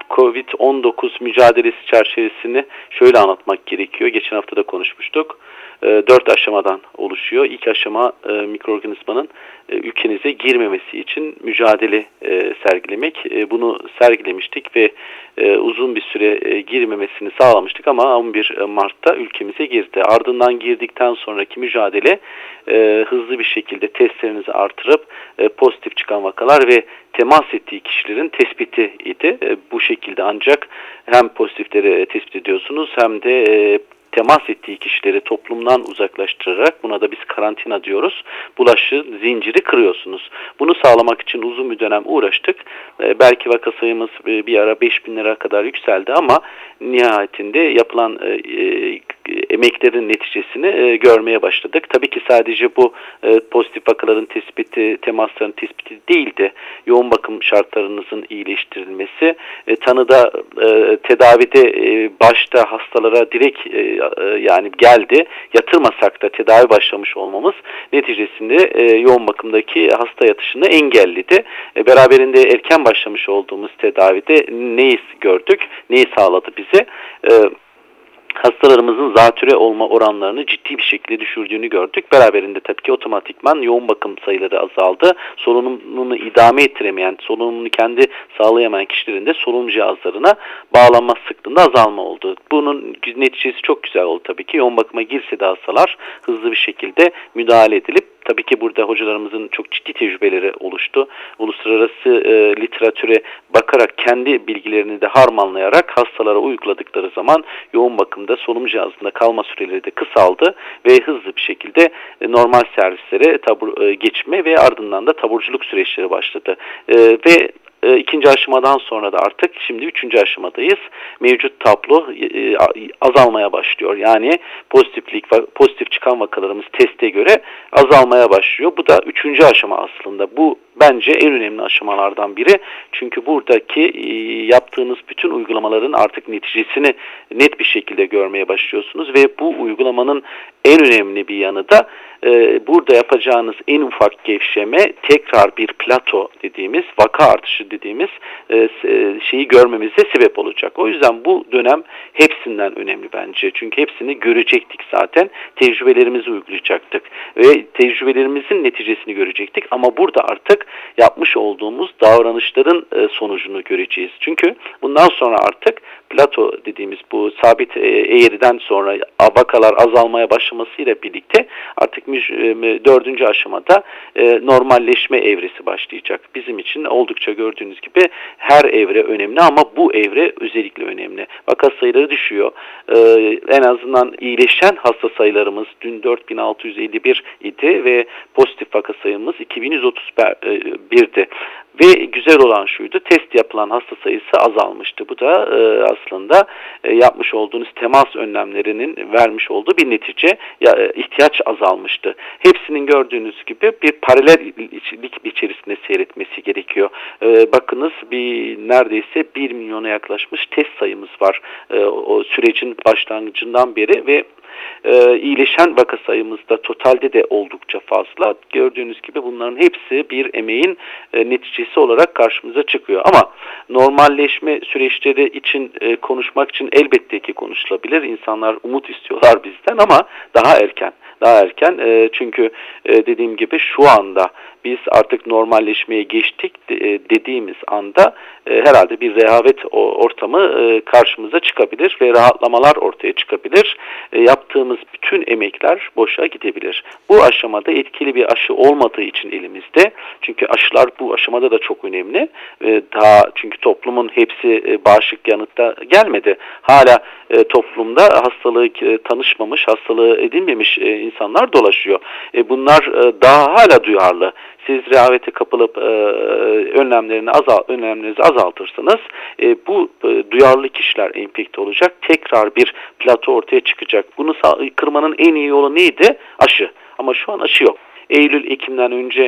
kovid on dokuz mücadelesi çerçevesini şöyle anlatmak gerekiyor. Geçen hafta da konuşmuştuk. Dört aşamadan oluşuyor. İlk aşama mikroorganizmanın ülkenize girmemesi için mücadele sergilemek. Bunu sergilemiştik ve uzun bir süre girmemesini sağlamıştık ama on bir Mart'ta ülkemize girdi. Ardından girdikten sonraki mücadele hızlı bir şekilde testlerinizi artırıp pozitif çıkan vakalar ve temas ettiği kişilerin tespiti idi. Bu şekilde ancak hem pozitifleri tespit ediyorsunuz hem de temas ettiği kişileri toplumdan uzaklaştırarak, buna da biz karantina diyoruz, bulaşı zinciri kırıyorsunuz. Bunu sağlamak için uzun bir dönem uğraştık. E, belki vaka sayımız bir ara beş bin lira kadar yükseldi ama nihayetinde yapılan e, e, emeklerin neticesini e, görmeye başladık. Tabii ki sadece bu e, pozitif vakaların tespiti, temasların tespiti değildi. Yoğun bakım şartlarınızın iyileştirilmesi, e, tanıda, e, tedavide e, başta hastalara direkt e, yani geldi, yatırmasak da tedavi başlamış olmamız neticesinde e, yoğun bakımdaki hasta yatışını engelledi. E, beraberinde erken başlamış olduğumuz tedavide neyi gördük, neyi sağladı bize? E, hastalarımızın zatürre olma oranlarını ciddi bir şekilde düşürdüğünü gördük. Beraberinde tabii ki otomatikman yoğun bakım sayıları azaldı. Solunumunu idame ettiremeyen, solunumunu kendi sağlayamayan kişilerin de solunum cihazlarına bağlanma sıklığında azalma oldu. Bunun neticesi çok güzel oldu tabii ki. Yoğun bakıma girse de hastalar hızlı bir şekilde müdahale edilip, tabii ki burada hocalarımızın çok ciddi tecrübeleri oluştu. Uluslararası e, literatüre bakarak kendi bilgilerini de harmanlayarak hastalara uyguladıkları zaman yoğun bakımda solunum cihazında kalma süreleri de kısaldı ve hızlı bir şekilde e, normal servislere tabur, e, geçme ve ardından da taburculuk süreçleri başladı. E, ve E, ikinci aşamadan sonra da artık şimdi üçüncü aşamadayız. Mevcut tablo e, azalmaya başlıyor. Yani pozitiflik, pozitif çıkan vakalarımız teste göre azalmaya başlıyor. Bu da üçüncü aşama aslında. Bu bence en önemli aşamalardan biri. Çünkü buradaki e, yaptığınız bütün uygulamaların artık neticesini net bir şekilde görmeye başlıyorsunuz ve bu uygulamanın en önemli bir yanı da e, burada yapacağınız en ufak gevşeme tekrar bir plato dediğimiz, vaka artışı dediğimiz e, şeyi görmemize sebep olacak. O yüzden bu dönem hepsinden önemli bence. Çünkü hepsini görecektik zaten. Tecrübelerimizi uygulayacaktık ve tecrübelerimizin neticesini görecektik. Ama burada artık yapmış olduğumuz davranışların e, sonucunu göreceğiz. Çünkü bundan sonra artık plato dediğimiz bu sabit e, eğriden sonra vakalar azalmaya başlamasıyla birlikte artık dördüncü aşamada e, normalleşme evresi başlayacak. Bizim için oldukça gördüğünüz gibi her evre önemli ama bu evre özellikle önemli. Vaka sayıları düşüyor. E, en azından iyileşen hasta sayılarımız dün dört bin altı yüz elli bir idi ve pozitif vaka sayımız iki bin yüz otuz birdi. Ve güzel olan şuydu, test yapılan hasta sayısı azalmıştı. Bu da e, aslında e, yapmış olduğunuz temas önlemlerinin vermiş olduğu bir netice. Ya, e, ihtiyaç azalmıştı. Hepsinin gördüğünüz gibi bir paralellik içerisinde seyretmesi gerekiyor. E, bakınız bir neredeyse bir milyona yaklaşmış test sayımız var. E, o sürecin başlangıcından beri ve Ee, iyileşen vaka sayımız da totalde de oldukça fazla. Gördüğünüz gibi bunların hepsi bir emeğin e, neticesi olarak karşımıza çıkıyor. Ama normalleşme süreçleri için e, konuşmak için elbette ki konuşulabilir. İnsanlar umut istiyorlar bizden ama daha erken. Daha erken e, çünkü e, dediğim gibi şu anda biz artık normalleşmeye geçtik de, e, dediğimiz anda e, herhalde bir rehavet ortamı e, karşımıza çıkabilir ve rahatlamalar ortaya çıkabilir. E, yaptığımız bütün emekler boşa gidebilir. Bu aşamada etkili bir aşı olmadığı için elimizde, çünkü aşılar bu aşamada da çok önemli. E, daha çünkü toplumun hepsi e, bağışık yanıtta gelmedi. Hala e, toplumda hastalığı e, tanışmamış, hastalığı edinmemiş e, insanlar dolaşıyor. E, bunlar e, daha hala duyarlı. Siz rehavete kapılıp e, önlemlerini azal, önlemlerinizi azaltırsanız e, bu e, duyarlı kişiler enfekte olacak. Tekrar bir plato ortaya çıkacak. Bunu kırmanın en iyi yolu neydi? Aşı. Ama şu an aşı yok. Eylül, Ekim'den önce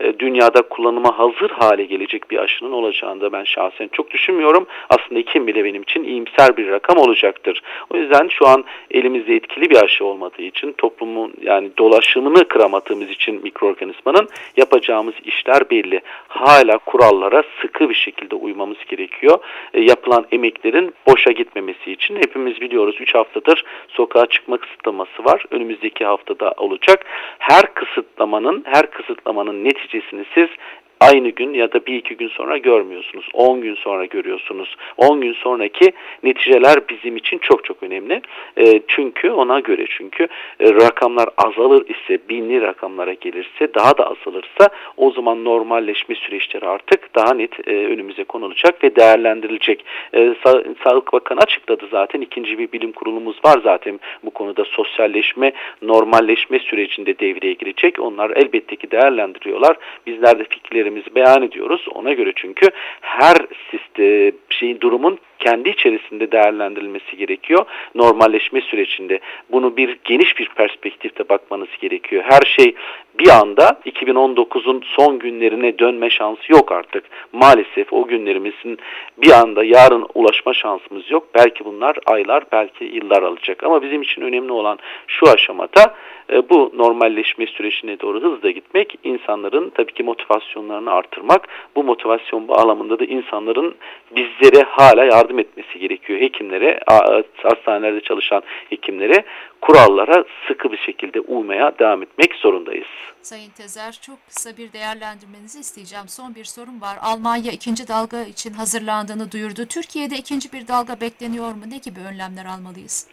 e, dünyada kullanıma hazır hale gelecek bir aşının olacağını da ben şahsen çok düşünmüyorum. Aslında kim bile benim için iyimser bir rakam olacaktır. O yüzden şu an elimizde etkili bir aşı olmadığı için, toplumun yani dolaşımını kıramadığımız için mikroorganizmanın yapacağımız işler belli. Hala kurallara sıkı bir şekilde uymamız gerekiyor. E, yapılan emeklerin boşa gitmemesi için hepimiz biliyoruz üç haftadır sokağa çıkma kısıtlaması var. Önümüzdeki haftada olacak. Her kısıtlamanın, her kısıtlamanın neticesini siz aynı gün ya da bir iki gün sonra görmüyorsunuz. on gün sonra görüyorsunuz. on gün sonraki neticeler bizim için çok çok önemli. E, çünkü ona göre çünkü e, rakamlar azalır ise, binli rakamlara gelirse, daha da azalırsa o zaman normalleşme süreçleri artık daha net e, önümüze konulacak ve değerlendirilecek. E, Sa- Sağlık Bakanı açıkladı zaten. İkinci bir bilim kurulumuz var zaten bu konuda, sosyalleşme, normalleşme sürecinde devreye girecek. Onlar elbette ki değerlendiriyorlar. Bizler de fikirlerimizi beyan ediyoruz. Ona göre çünkü her sistem, şeyin, durumun kendi içerisinde değerlendirilmesi gerekiyor. Normalleşme sürecinde bunu bir geniş bir perspektifte bakmanız gerekiyor. Her şey bir anda iki bin on dokuzun son günlerine dönme şansı yok artık. Maalesef o günlerimizin bir anda yarın ulaşma şansımız yok. Belki bunlar aylar, belki yıllar alacak. Ama bizim için önemli olan şu aşamada e, bu normalleşme sürecine doğru hızla gitmek, insanların tabii ki motivasyonlarını artırmak. Bu motivasyon bağlamında da insanların bizlere hala yardım etmesi gerekiyor. Hekimlere, hastanelerde çalışan hekimlere, kurallara sıkı bir şekilde uymaya devam etmek zorundayız. Sayın Tezer, çok kısa bir değerlendirmenizi isteyeceğim. Son bir sorum var. Almanya ikinci dalga için hazırlandığını duyurdu. Türkiye'de ikinci bir dalga bekleniyor mu? Ne gibi önlemler almalıyız?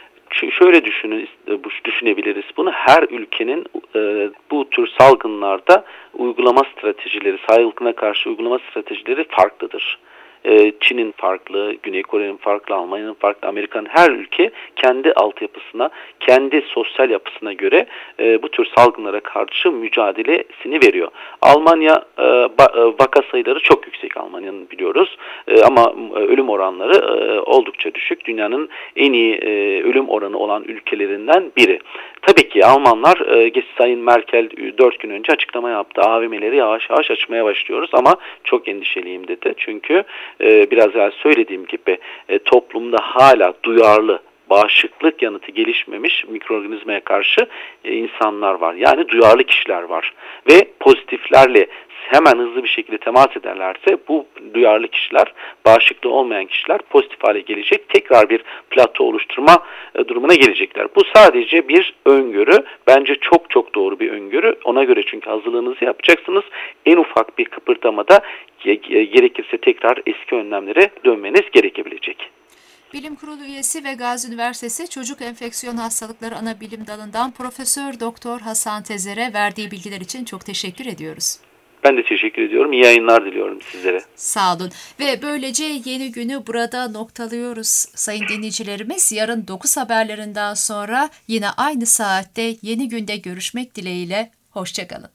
Şöyle düşünün, düşünebiliriz bunu. Her ülkenin e, bu tür salgınlarda uygulama stratejileri, salgına karşı uygulama stratejileri farklıdır. Çin'in farklı, Güney Kore'nin farklı, Almanya'nın farklı, Amerika'nın, her ülke kendi altyapısına, kendi sosyal yapısına göre e, bu tür salgınlara karşı mücadelesini veriyor. Almanya e, vaka sayıları çok yüksek, Almanya'nın biliyoruz e, ama ölüm oranları e, oldukça düşük. Dünyanın en iyi e, ölüm oranı olan ülkelerinden biri. Tabii ki Almanlar, e, Sayın Merkel dört gün önce açıklama yaptı. A V M'leri yavaş yavaş açmaya başlıyoruz ama çok endişeliyim dedi. Çünkü e, biraz evvel söylediğim gibi e, toplumda hala duyarlı, bağışıklık yanıtı gelişmemiş mikroorganizmaya karşı e, insanlar var. Yani duyarlı kişiler var. Ve pozitiflerle hemen hızlı bir şekilde temas ederlerse bu duyarlı kişiler, bağışıklığı olmayan kişiler pozitif hale gelecek. Tekrar bir plato oluşturma e, durumuna gelecekler. Bu sadece bir öngörü. Bence çok çok doğru bir öngörü. Ona göre çünkü hazırlığınızı yapacaksınız. En ufak bir kıpırdamada e, gerekirse tekrar eski önlemlere dönmeniz gerekebilecek. Bilim Kurulu üyesi ve Gazi Üniversitesi Çocuk Enfeksiyon Hastalıkları Anabilim Dalı'ndan Profesör Doktor Hasan Tezer'e verdiği bilgiler için çok teşekkür ediyoruz. Ben de teşekkür ediyorum. İyi yayınlar diliyorum sizlere. Sağ olun. Ve böylece yeni günü burada noktalıyoruz. Sayın dinleyicilerimiz, yarın dokuz haberlerinden sonra yine aynı saatte yeni günde görüşmek dileğiyle. Hoşçakalın.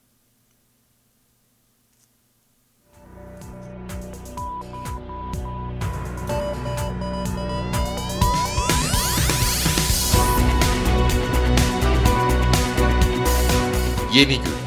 Yeni gün.